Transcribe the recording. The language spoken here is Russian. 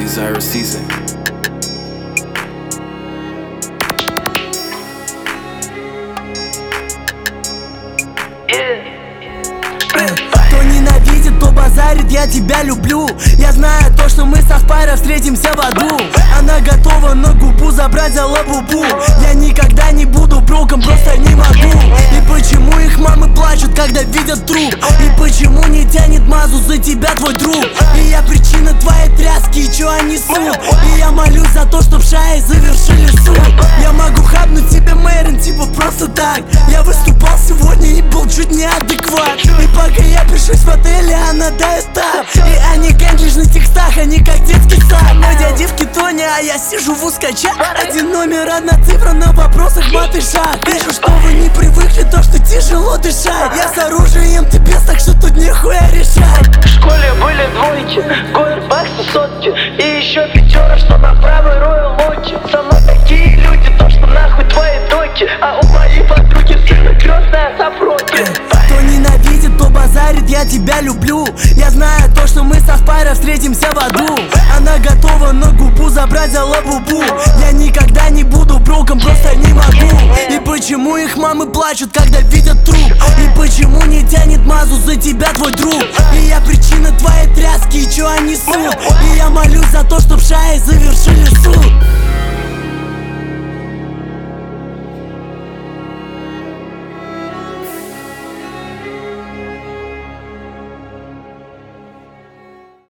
Desire Season. Кто ненавидит, то базарит, я тебя люблю. Я знаю то, что мы со Спайро встретимся в аду. Она готова на губу забрать за лабубу. Я никогда не буду броком, просто не могу. И почему их мамы плачут, когда видят труп? И почему не тянет мазу за тебя твой друг? И я причина твоей тряски, и чё они несут? И я молюсь за то, чтоб шаи завершили суд. Я могу хапнуть тебе Мэрин, типа просто так. Я выступал сегодня и был чуть неадекват. И пока я пишусь в отеле, она дает так. И они гэнглишь на текстах, они как детский сад. Мой дядя в кетоне, а я сижу в узкаче. Один номер, одна цифра, на вопросах мат и шаг. Вижу, что вы не привыкли, то, что тяжело дышать. Я с оружием, ты без, так что тут нихуя решать. В школе были двойки, говербаксы сотки. И еще пятера, что на правой Royal Локи. Со мной такие люди, то что нахуй твои доки. А у моей подруги сына крестная сопроки. Кто ненавидит, то базарит, я тебя люблю. Я знаю то, что мы со Спайро встретимся в аду. Она готова на губу забрать за лабубу. Я никогда не буду броком, просто не могу. И почему их мамы плачут, когда видят труп? И почему не тянет мазу за тебя твой друг? И я причина твоей тряски, и чё они несут? И я молюсь за то, чтоб шаи завершили суд.